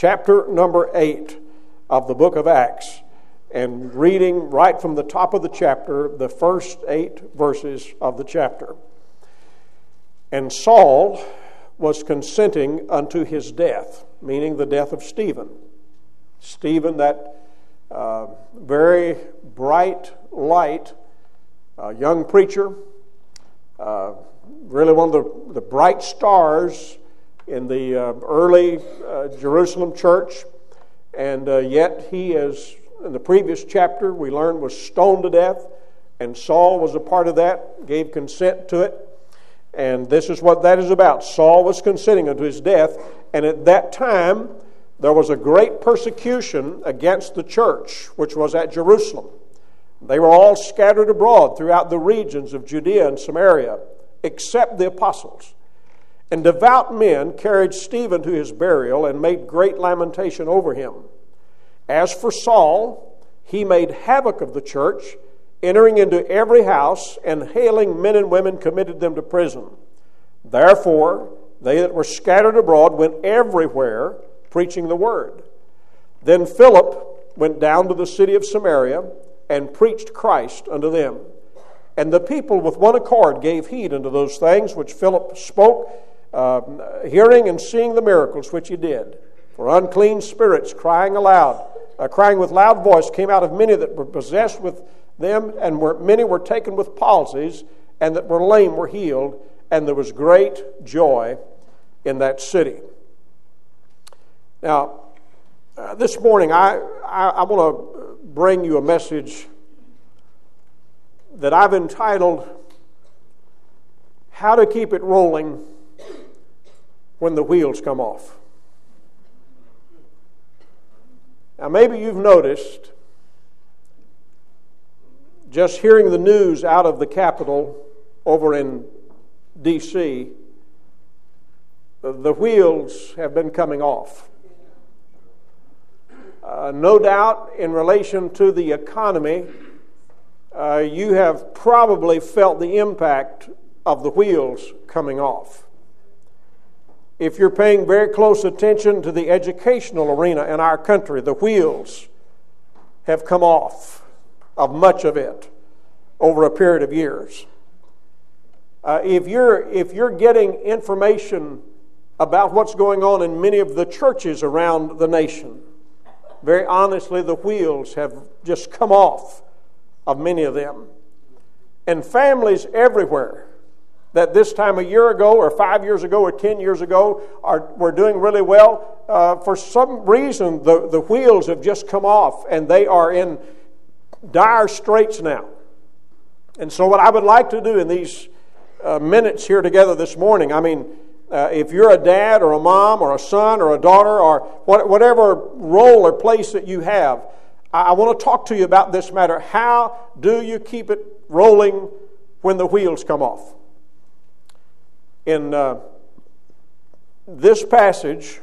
chapter number 8 of the book of Acts, and reading right from the top of the chapter, the first 8 verses of the chapter. And Saul was consenting unto his death, meaning the death of Stephen. Stephen, that very bright light, young preacher, really one of the bright stars in the early Jerusalem church, and yet he is, in the previous chapter we learned, was stoned to death, and Saul was a part of that, gave consent to it, and this is what that is about. Saul was consenting unto his death, and at that time there was a great persecution against the church, which was at Jerusalem. They were all scattered abroad throughout the regions of Judea and Samaria, except the apostles. And devout men carried Stephen to his burial and made great lamentation over him. As for Saul, he made havoc of the church, entering into every house, and hailing men and women committed them to prison. Therefore, they that were scattered abroad went everywhere, preaching the word. Then Philip went down to the city of Samaria and preached Christ unto them. And the people with one accord gave heed unto those things which Philip spoke, hearing and seeing the miracles which he did. For unclean spirits crying with loud voice came out of many that were possessed with them, and many were taken with palsies, and that were lame were healed, and there was great joy in that city. Now, this morning I want to bring you a message that I've entitled, How to Keep It Rolling When the Wheels Come Off. Now, maybe you've noticed, just hearing the news out of the Capitol over in D.C., the wheels have been coming off. No doubt, in relation to the economy, you have probably felt the impact of the wheels coming off. If you're paying very close attention to the educational arena in our country, the wheels have come off of much of it over a period of years. If you're getting information about what's going on in many of the churches around the nation, very honestly, the wheels have just come off of many of them. And families everywhere that this time a year ago or 5 years ago or 10 years ago were doing really well, for some reason the wheels have just come off and they are in dire straits now. And so what I would like to do in these minutes here together this morning, if you're a dad or a mom or a son or a daughter or whatever role or place that you have, I want to talk to you about this matter. How do you keep it rolling when the wheels come off? In this passage,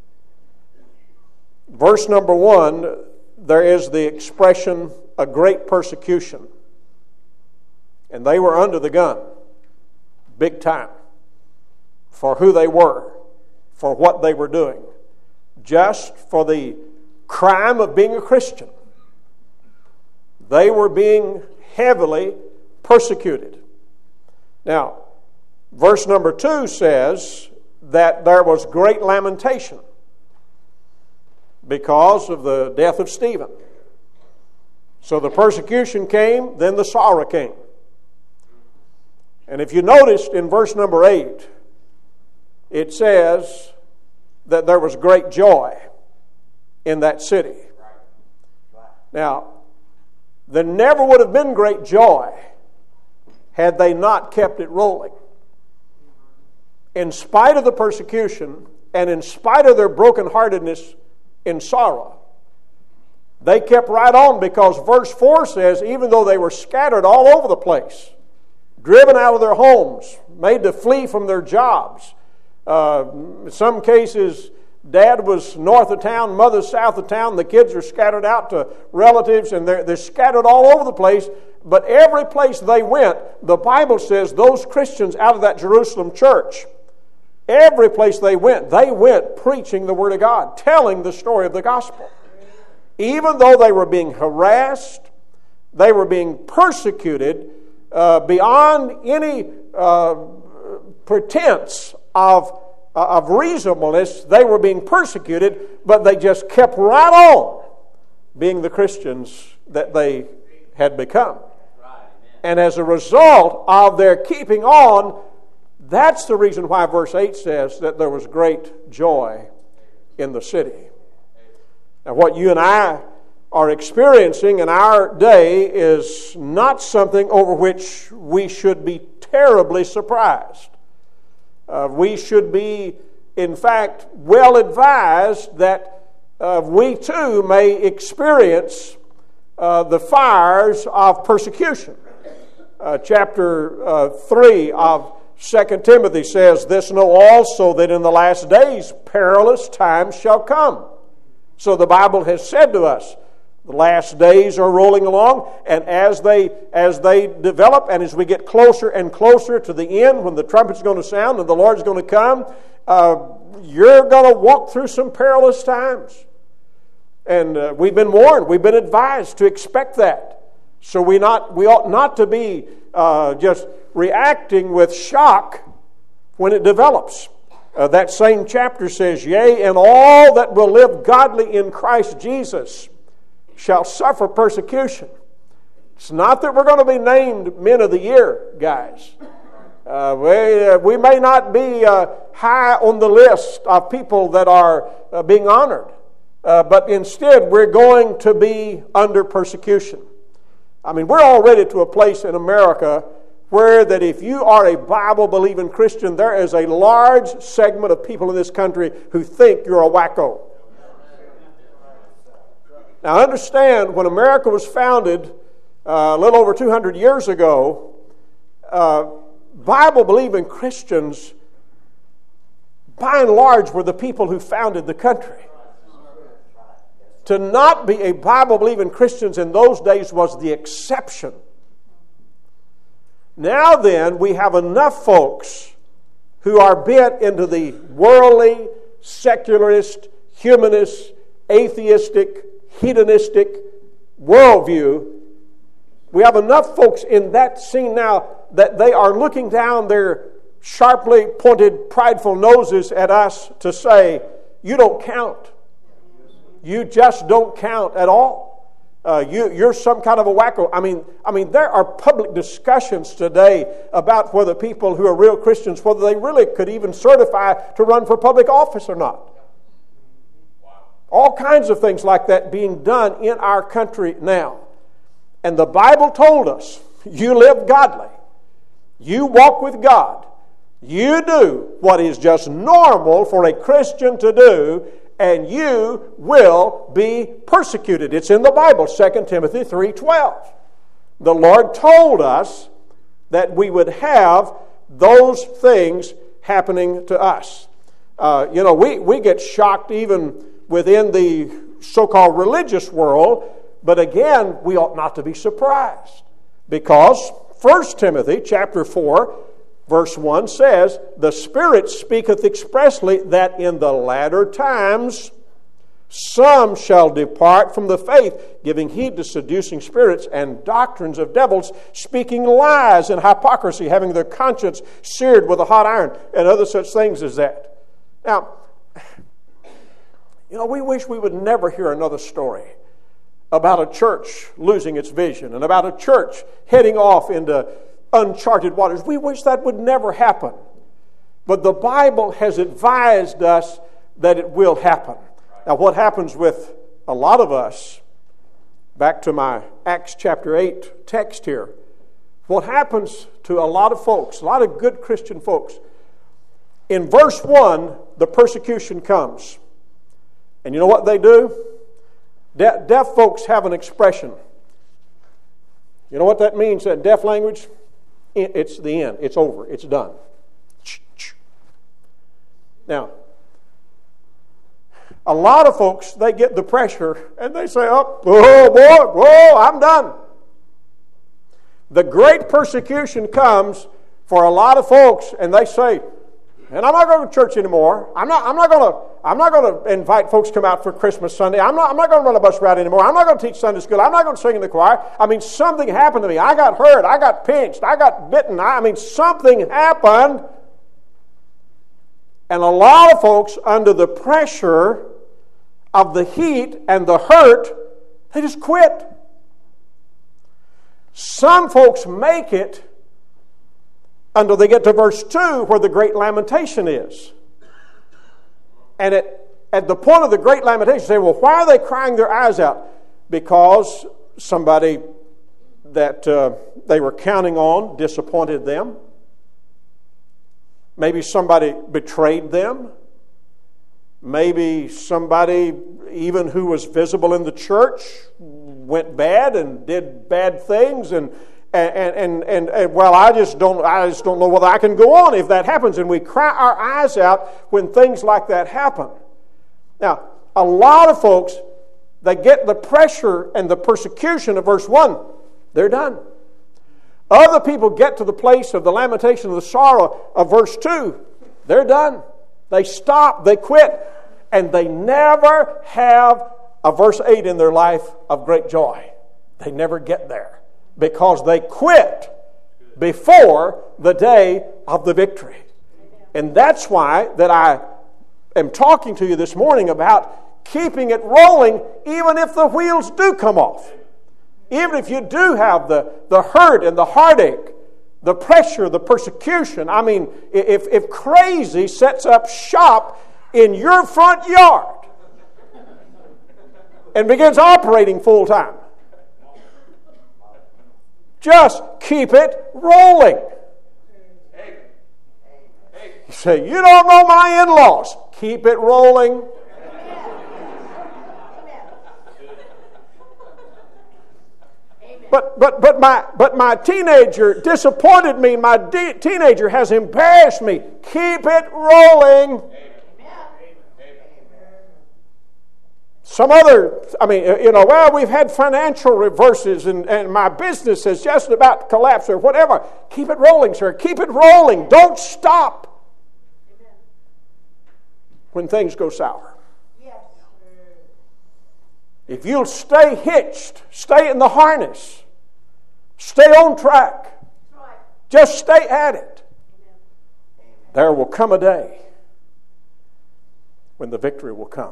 verse number 1, there is the expression, a great persecution. And they were under the gun, big time, for who they were, for what they were doing, just for the crime of being a Christian. They were being heavily persecuted. Now, verse number 2 says that there was great lamentation because of the death of Stephen. So the persecution came, then the sorrow came. And if you noticed in verse number 8, it says that there was great joy in that city. Now, there never would have been great joy had they not kept it rolling. In spite of the persecution and in spite of their brokenheartedness in sorrow, they kept right on, because verse 4 says, even though they were scattered all over the place, driven out of their homes, made to flee from their jobs. In some cases, dad was north of town, mother's south of town. The kids are scattered out to relatives, and they're scattered all over the place. But every place they went, the Bible says those Christians out of that Jerusalem church Every place they went preaching the Word of God, telling the story of the gospel. Even though they were being harassed, they were being persecuted beyond any pretense of reasonableness. They were being persecuted, but they just kept right on being the Christians that they had become. And as a result of their keeping on, that's the reason why verse 8 says that there was great joy in the city. Now, what you and I are experiencing in our day is not something over which we should be terribly surprised. We should be, in fact, well advised that we too may experience the fires of persecution. Chapter 3 of 2 Timothy says, "This know also, that in the last days perilous times shall come." So the Bible has said to us, the last days are rolling along, and as they develop, and as we get closer and closer to the end, when the trumpet's going to sound and the Lord's going to come, you're going to walk through some perilous times. And we've been warned, we've been advised to expect that. So we ought not to be just reacting with shock when it develops. That same chapter says, "Yea, and all that will live godly in Christ Jesus shall suffer persecution." It's not that we're going to be named Men of the Year, guys. We may not be high on the list of people that are being honored, but instead we're going to be under persecution. I mean, we're already to a place in America where that if you are a Bible-believing Christian, there is a large segment of people in this country who think you're a wacko. Now understand, when America was founded a little over 200 years ago, Bible-believing Christians, by and large, were the people who founded the country. To not be a Bible-believing Christian in those days was the exception. Now then, we have enough folks who are bent into the worldly, secularist, humanist, atheistic, hedonistic worldview. We have enough folks in that scene now that they are looking down their sharply pointed, prideful noses at us to say, "You don't count. You just don't count at all. You're some kind of a wacko." I mean, there are public discussions today about whether people who are real Christians, whether they really could even certify to run for public office or not. All kinds of things like that being done in our country now. And the Bible told us, you live godly. You walk with God. You do what is just normal for a Christian to do, and you will be persecuted. It's in the Bible, 2 Timothy 3:12. The Lord told us that we would have those things happening to us. We get shocked even within the so-called religious world, but again, we ought not to be surprised. Because 1 Timothy chapter 4, verse 1 says, "The Spirit speaketh expressly that in the latter times some shall depart from the faith, giving heed to seducing spirits and doctrines of devils, speaking lies and hypocrisy, having their conscience seared with a hot iron," and other such things as that. Now, we wish we would never hear another story about a church losing its vision and about a church heading off into uncharted waters. We wish that would never happen. But the Bible has advised us that it will happen. Now, what happens with a lot of us, back to my Acts chapter 8 text here, what happens to a lot of folks, a lot of good Christian folks, in verse 1, the persecution comes. And you know what they do? Deaf folks have an expression. You know what that means in deaf language? It's the end. It's over. It's done. Now, a lot of folks, they get the pressure and they say, oh boy, I'm done. The great persecution comes for a lot of folks and they say, And I'm not going to church anymore. I'm not going to invite folks to come out for Christmas Sunday. I'm not going to run a bus route anymore. I'm not going to teach Sunday school. I'm not going to sing in the choir. I mean, something happened to me. I got hurt. I got pinched. I got bitten. I mean, something happened. And a lot of folks, under the pressure of the heat and the hurt, they just quit. Some folks make it until they get to verse 2 where the great lamentation is. And at the point of the great lamentation, you say, well, why are they crying their eyes out? Because somebody that they were counting on disappointed them. Maybe somebody betrayed them. Maybe somebody, even who was visible in the church, went bad and did bad things, and well, I just don't know whether I can go on if that happens. And we cry our eyes out when things like that happen. Now, a lot of folks, they get the pressure and the persecution of verse 1. They're done. Other people get to the place of the lamentation of the sorrow of verse 2. They're done. They stop. They quit. And they never have a verse 8 in their life of great joy. They never get there because they quit before the day of the victory. And that's why that I am talking to you this morning about keeping it rolling even if the wheels do come off. Even if you do have the hurt and the heartache, the pressure, the persecution. I mean, if crazy sets up shop in your front yard and begins operating full time, just keep it rolling. You say, you don't know my in-laws. Keep it rolling. But my teenager disappointed me. My teenager has embarrassed me. Keep it rolling. Some other, well, we've had financial reverses and my business is just about to collapse or whatever. Keep it rolling, sir. Keep it rolling. Don't stop when things go sour. If you'll stay hitched, stay in the harness, stay on track, just stay at it, there will come a day when the victory will come.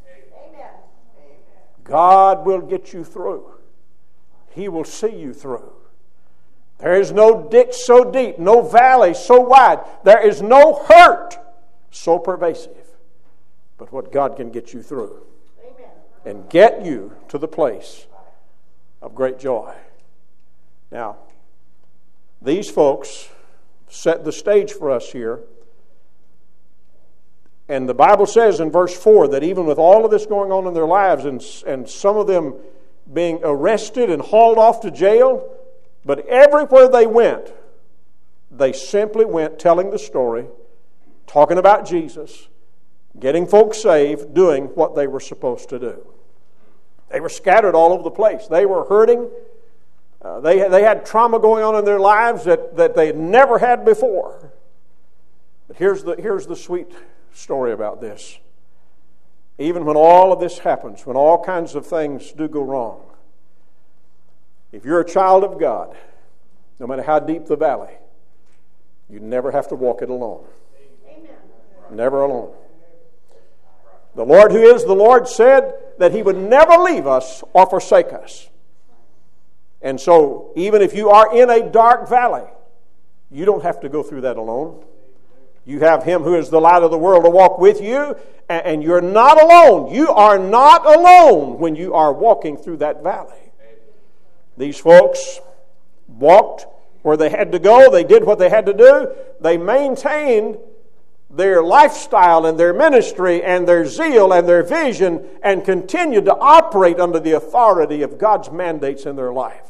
God will get you through. He will see you through. There is no ditch so deep, no valley so wide. There is no hurt so pervasive. But what God can get you through and get you to the place of great joy. Now, these folks set the stage for us here. And the Bible says in verse 4 that even with all of this going on in their lives and some of them being arrested and hauled off to jail, but everywhere they went, they simply went telling the story, talking about Jesus, getting folks saved, doing what they were supposed to do. They were scattered all over the place. They were hurting. They had trauma going on in their lives that they had never had before. But here's the sweet story about this. Even when all of this happens, when all kinds of things do go wrong, if you're a child of God, no matter how deep the valley, you never have to walk it alone. Amen. Never alone. The Lord who is the Lord said that He would never leave us or forsake us. And so, even if you are in a dark valley, you don't have to go through that alone. You have Him who is the light of the world to walk with you, and you're not alone. You are not alone when you are walking through that valley. These folks walked where they had to go. They did what they had to do. They maintained their lifestyle and their ministry and their zeal and their vision and continued to operate under the authority of God's mandates in their life.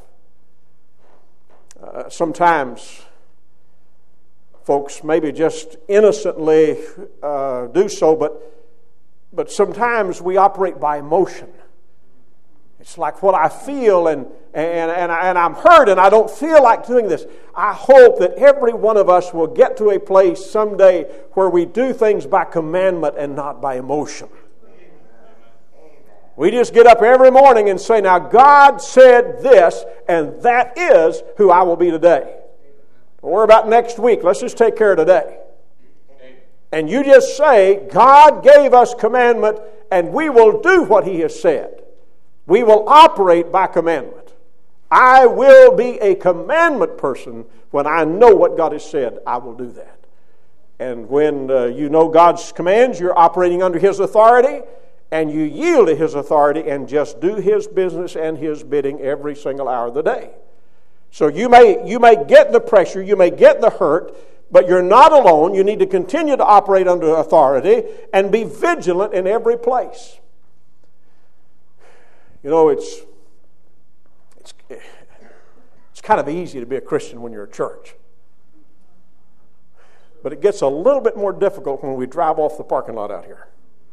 Sometimes folks maybe just innocently do so, but sometimes we operate by emotion. It's like what I feel, and I'm hurt, and I don't feel like doing this. I hope that every one of us will get to a place someday where we do things by commandment and not by emotion. We just get up every morning and say, now God said this, and that is who I will be today. Don't worry about next week. Let's just take care of today. And you just say, God gave us commandment, and we will do what He has said. We will operate by commandment. I will be a commandment person when I know what God has said. I will do that. And when you know God's commands, you're operating under His authority, and you yield to His authority and just do His business and His bidding every single hour of the day. So you may get the pressure, you may get the hurt, but you're not alone. You need to continue to operate under authority and be vigilant in every place. You know, it's kind of easy to be a Christian when you're at church. But it gets a little bit more difficult when we drive off the parking lot out here.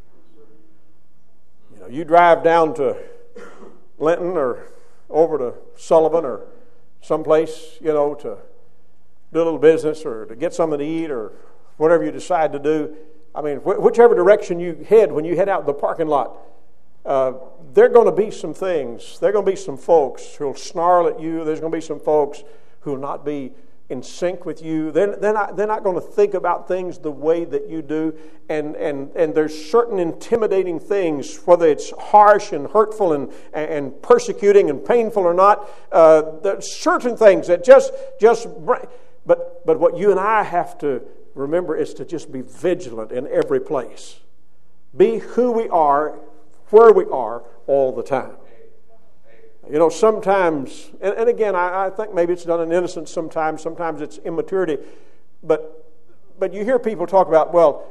You know, you drive down to Linton or over to Sullivan or someplace, you know, to do a little business or to get something to eat or whatever you decide to do. I mean, whichever direction you head when you head out the parking lot, there are going to be some things. There are going to be some folks who will snarl at you. There's going to be some folks who will not be in sync with you. They're not going to think about things the way that you do. And there's certain intimidating things, whether it's harsh and hurtful and persecuting and painful or not. There's certain things that just but what you and I have to remember is to just be vigilant in every place. Be who we are, where we are all the time. You know, sometimes, and again, I think maybe it's done in innocence sometimes it's immaturity, but you hear people talk about, well,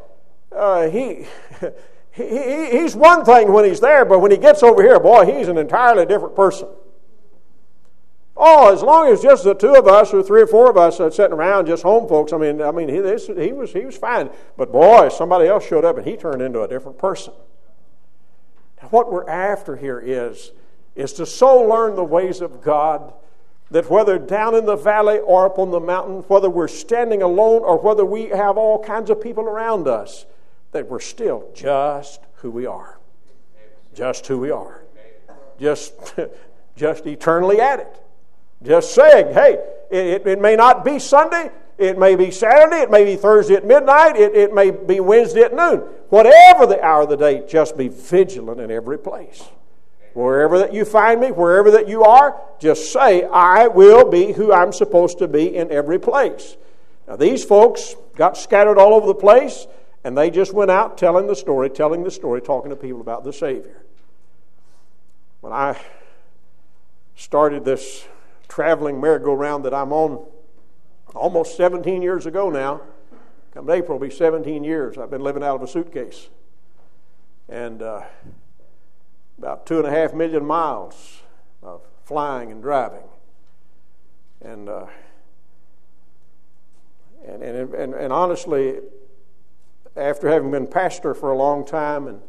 he's one thing when he's there, but when he gets over here, boy, he's an entirely different person. Oh, as long as just the two of us or three or four of us are sitting around, just home folks, I mean, he was fine. But boy, somebody else showed up and he turned into a different person. Now, what we're after here is to so learn the ways of God that whether down in the valley or up on the mountain, whether we're standing alone or whether we have all kinds of people around us, that we're still just who we are. Just who we are. Just eternally at it. Just saying, hey, it may not be Sunday, it may be Saturday, it may be Thursday at midnight, it may be Wednesday at noon. Whatever the hour of the day, just be vigilant in every place. Wherever that you find me, wherever that you are, just say, I will be who I'm supposed to be in every place. Now, these folks got scattered all over the place, and they just went out telling the story, talking to people about the Savior. When I started this traveling merry-go-round that I'm on almost 17 years ago now, come April will be 17 years. I've been living out of a suitcase. And about 2.5 million miles of flying and driving. And honestly, after having been pastor for a long time, and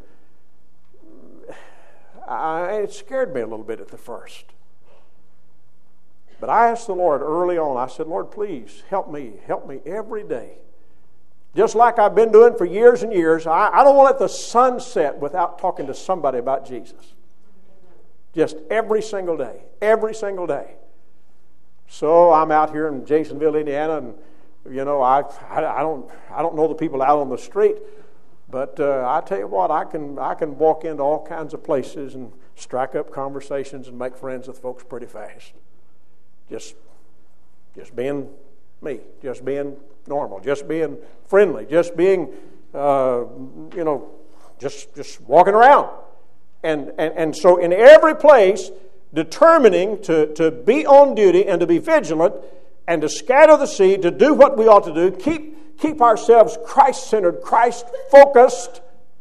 it scared me a little bit at the first. But I asked the Lord early on, I said, Lord, please help me every day. Just like I've been doing for years and years, I don't want to let the sun set without talking to somebody about Jesus. Just every single day. So I'm out here in Jasonville, Indiana, and you know, I don't know the people out on the street, but I tell you what, I can walk into all kinds of places and strike up conversations and make friends with folks pretty fast. Just being me, just being normal, just being friendly, just being, just walking around. And so in every place, determining to be on duty and to be vigilant and to scatter the seed, to do what we ought to do, keep ourselves Christ-centered, Christ-focused,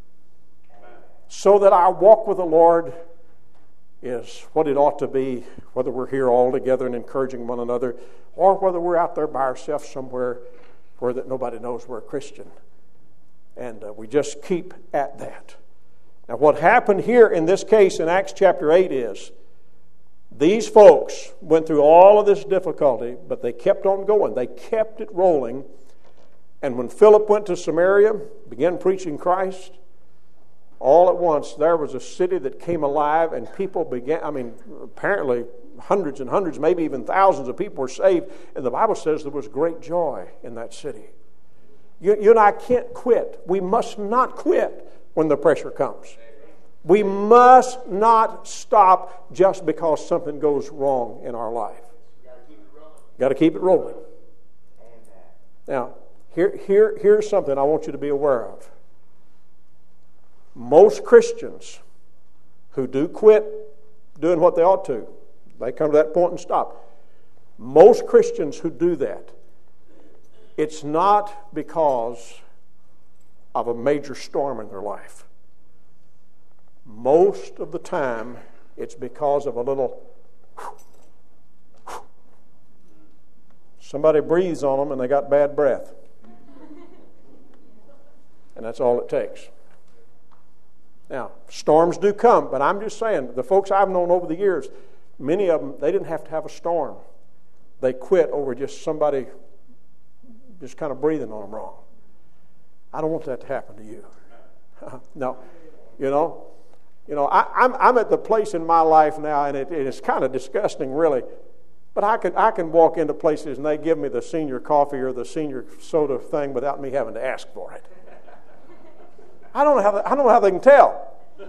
so that our walk with the Lord is what it ought to be, whether we're here all together and encouraging one another, or whether we're out there by ourselves somewhere where that nobody knows we're a Christian. And we just keep at that. Now, what happened here in this case in Acts chapter 8 is these folks went through all of this difficulty, but they kept on going. They kept it rolling. And when Philip went to Samaria, began preaching Christ, all at once there was a city that came alive, and people began, apparently hundreds and hundreds, maybe even thousands of people were saved. And the Bible says there was great joy in that city. You and I can't quit. We must not quit when the pressure comes. We must not stop just because something goes wrong in our life. Got to keep it rolling. Now, here's something I want you to be aware of. Most Christians who do quit doing what they ought to, they come to that point and stop. Most Christians who do that, it's not because of a major storm in their life. Most of the time, it's because of a little somebody breathes on them and they got bad breath. And that's all it takes. Now, storms do come, but I'm just saying, the folks I've known over the years, many of them, they didn't have to have a storm. They quit over just somebody just kind of breathing on them wrong. I don't want that to happen to you. No. I'm at the place in my life now, and it's kind of disgusting, really. But I can walk into places and they give me the senior coffee or the senior soda thing without me having to ask for it. I don't know how they can tell.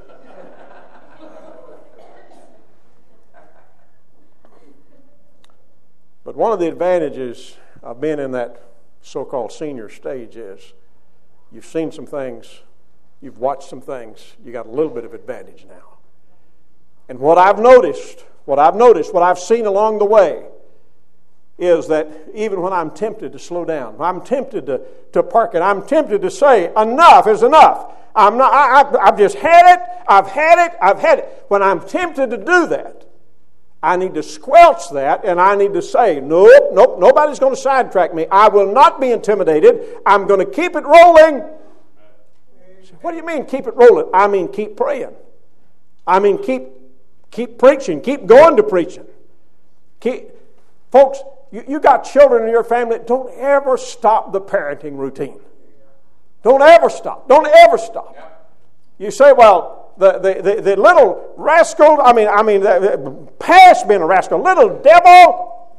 But one of the advantages of being in that so-called senior stage is you've seen some things, you've watched some things, you got a little bit of advantage now. And what I've noticed, what I've seen along the way is that even when I'm tempted to slow down, I'm tempted to park it, I'm tempted to say, enough is enough. I've just had it, I've had it. When I'm tempted to do that, I need to squelch that and I need to say, nope, nobody's going to sidetrack me. I will not be intimidated. I'm going to keep it rolling. What do you mean keep it rolling? I mean keep praying. I mean keep preaching. Keep going to preaching. Folks, you got children in your family. Don't ever stop the parenting routine. Don't ever stop. Don't ever stop. You say, well, the little rascal, past being a rascal, little devil.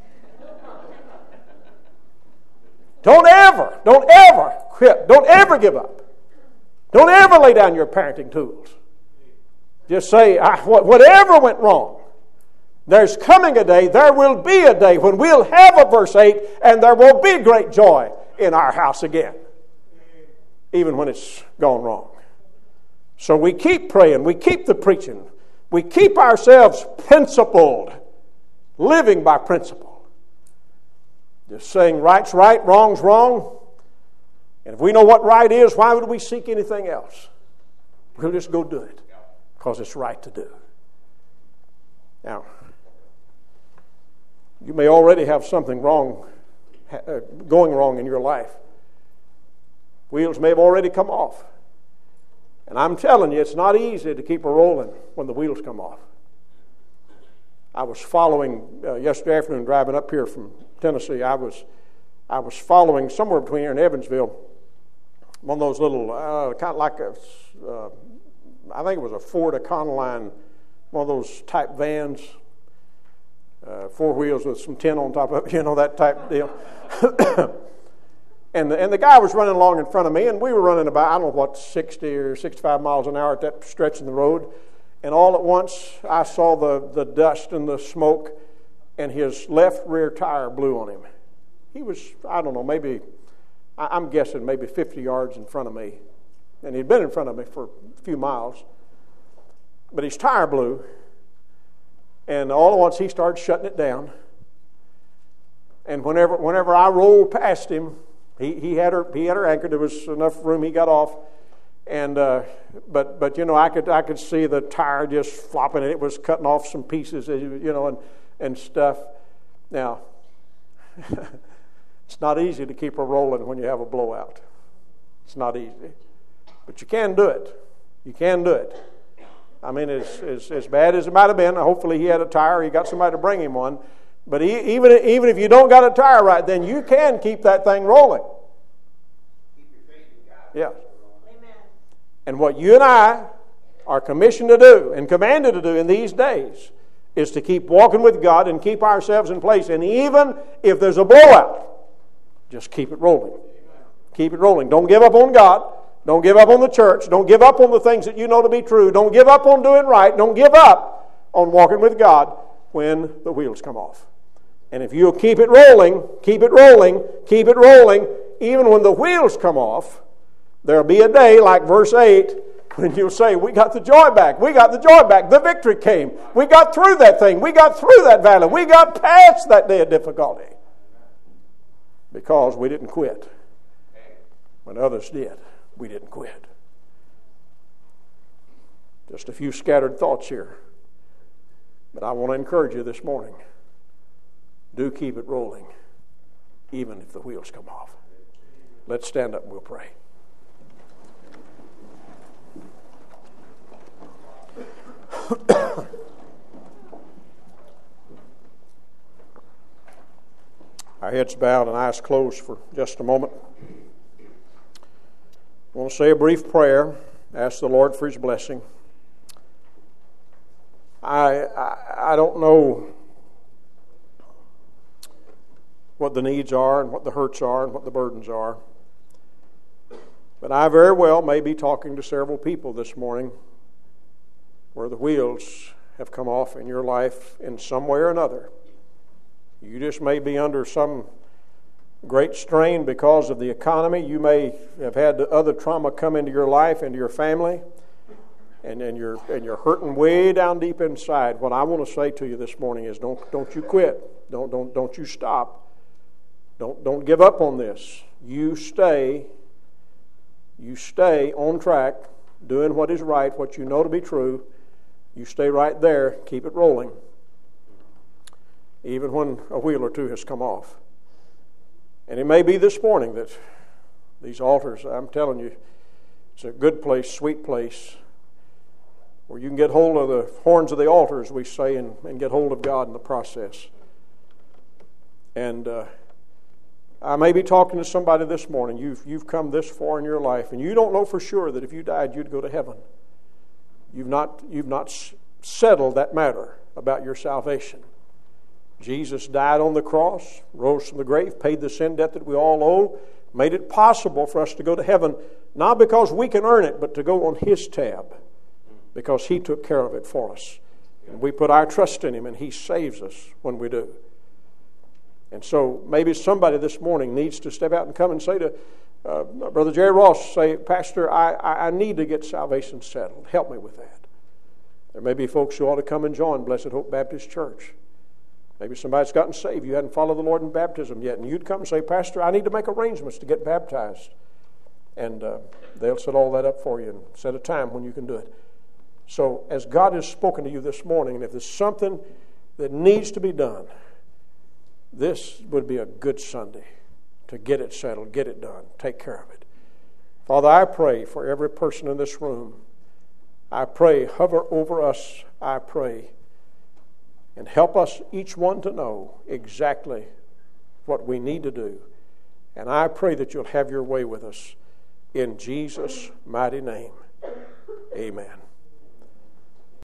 Don't ever quit. Don't ever give up. Don't ever lay down your parenting tools. Just say, whatever went wrong, there's coming a day, there will be a day when we'll have a verse 8 and there will be great joy in our house again, even when it's gone wrong. So we keep praying, we keep the preaching, we keep ourselves principled, living by principle. Just saying right's right, wrong's wrong. And if we know what right is, why would we seek anything else? We'll just go do it because it's right to do. Now, you may already have something wrong, going wrong in your life. Wheels may have already come off. And I'm telling you, it's not easy to keep a rolling when the wheels come off. I was following, yesterday afternoon, driving up here from Tennessee, I was following somewhere between here and Evansville, one of those little, kind of like I think it was a Ford Econoline, one of those type vans, 4 wheels with some tin on top of it, that type deal. And the guy was running along in front of me, and we were running about, 60 or 65 miles an hour at that stretch in the road. And all at once, I saw the dust and the smoke, and his left rear tire blew on him. He was, I'm guessing maybe 50 yards in front of me. And he'd been in front of me for a few miles. But his tire blew, and all at once he started shutting it down. And whenever I rolled past him, he had her anchored. There was enough room. He got off, and but I could see the tire just flopping, and it was cutting off some pieces, and stuff. Now, it's not easy to keep her rolling when you have a blowout. It's not easy, but you can do it. You can do it. I mean, as bad as it might have been, hopefully he had a tire, he got somebody to bring him one. But even if you don't got a tire right, then you can keep that thing rolling. Keep your faith in God. Yeah. Amen. And what you and I are commissioned to do and commanded to do in these days is to keep walking with God and keep ourselves in place. And even if there's a blowout, just keep it rolling. Keep it rolling. Don't give up on God. Don't give up on the church. Don't give up on the things that you know to be true. Don't give up on doing right. Don't give up on walking with God when the wheels come off. And if you'll keep it rolling, keep it rolling, keep it rolling, even when the wheels come off, there'll be a day like verse 8 when you'll say, we got the joy back. We got the joy back. The victory came. We got through that thing. We got through that valley. We got past that day of difficulty. Because we didn't quit. When others did, we didn't quit. Just a few scattered thoughts here. But I want to encourage you this morning. Do keep it rolling, even if the wheels come off. Let's stand up and we'll pray. Our heads bowed and eyes closed for just a moment. I want to say a brief prayer, ask the Lord for His blessing. I don't know what the needs are and what the hurts are and what the burdens are, but I very well may be talking to several people this morning where the wheels have come off in your life in some way or another. You just may be under some great strain because of the economy. You may have had other trauma come into your life, into your family, and you're hurting way down deep inside. What I want to say to you this morning is don't you quit. Don't you stop. Don't give up on this. You stay on track, doing what is right, what you know to be true. You stay right there, keep it rolling, even when a wheel or two has come off. And it may be this morning that these altars, I'm telling you, it's a good place, sweet place, where you can get hold of the horns of the altar, as we say, and get hold of God in the process. And I may be talking to somebody this morning. You've come this far in your life, and you don't know for sure that if you died, you'd go to heaven. You've not settled that matter about your salvation. Jesus died on the cross, rose from the grave, paid the sin debt that we all owe, made it possible for us to go to heaven, not because we can earn it, but to go on His tab, because He took care of it for us. And we put our trust in Him, and He saves us when we do. And so maybe somebody this morning needs to step out and come and say to Brother Jerry Ross, say, Pastor, I need to get salvation settled. Help me with that. There may be folks who ought to come and join Blessed Hope Baptist Church. Maybe somebody's gotten saved. You hadn't followed the Lord in baptism yet. And you'd come and say, Pastor, I need to make arrangements to get baptized. And they'll set all that up for you and set a time when you can do it. So as God has spoken to you this morning, and if there's something that needs to be done, this would be a good Sunday to get it settled, get it done, take care of it. Father, I pray for every person in this room. I pray, hover over us, I pray. And help us, each one, to know exactly what we need to do. And I pray that you'll have your way with us. In Jesus' mighty name, amen.